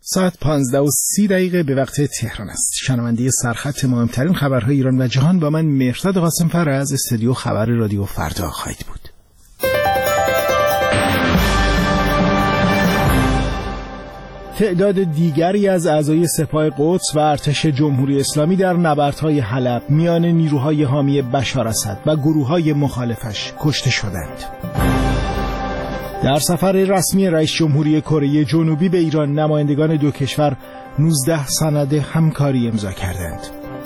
ساعت 15:30 به وقت تهران است. شنونده سرخط مهمترین خبرهای ایران و جهان با من مهرداد قاسم‌فر از استودیو خبر رادیو فردا خواهید بود. تعداد دیگری از اعضای سپاه قدس و ارتش جمهوری اسلامی در نبردهای حلب میان نیروهای حامی بشار اسد و گروه‌های مخالفش کشته شدند. در سفر رسمی رئیس جمهوری کره جنوبی به ایران، نمایندگان دو کشور 19 سند همکاری امضا کردند.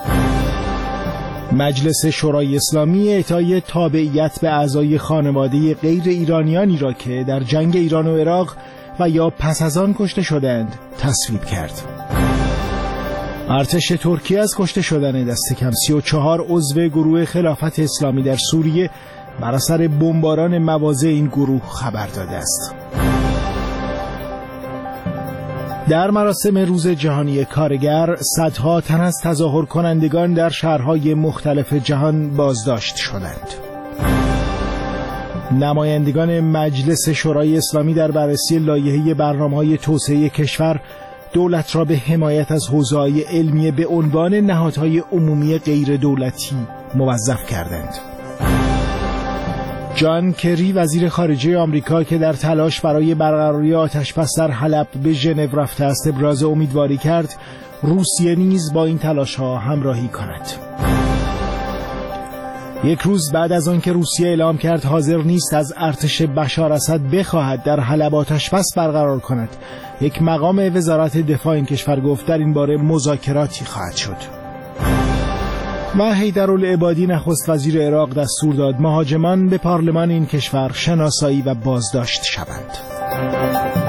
مجلس شورای اسلامی اعطای تابعیت به اعضای خانواده غیر ایرانیانی را که در جنگ ایران و عراق و یا پس از آن کشته شدند تصویب کرد. ارتش ترکیه از کشته شدن دست کم 34 عضو گروه خلافت اسلامی در سوریه بر اثر بمباران مواضع این گروه خبر داده است. در مراسم روز جهانی کارگر، صدها تن از تظاهر کنندگان در شهرهای مختلف جهان بازداشت شدند. نمایندگان مجلس شورای اسلامی در بررسی لایحه برنامه‌های توسعه کشور دولت را به حمایت از حوزه‌های علمیه به عنوان نهادهای عمومی غیر دولتی موظف کردند. جان کری وزیر خارجه آمریکا که در تلاش برای برقراری آتش‌بس در حلب به ژنو رفته است، ابراز امیدواری کرد روسیه نیز با این تلاش‌ها همراهی کند. یک روز بعد از آنکه روسیه اعلام کرد حاضر نیست از ارتش بشار اسد بخواهد در حلب آتش‌بس برقرار کند، یک مقام وزارت دفاع این کشور گفت در این باره مذاکراتی خواهد شد. و حیدرالعبادی نخست وزیر عراق دستور داد مهاجمان به پارلمان این کشور شناسایی و بازداشت شوند.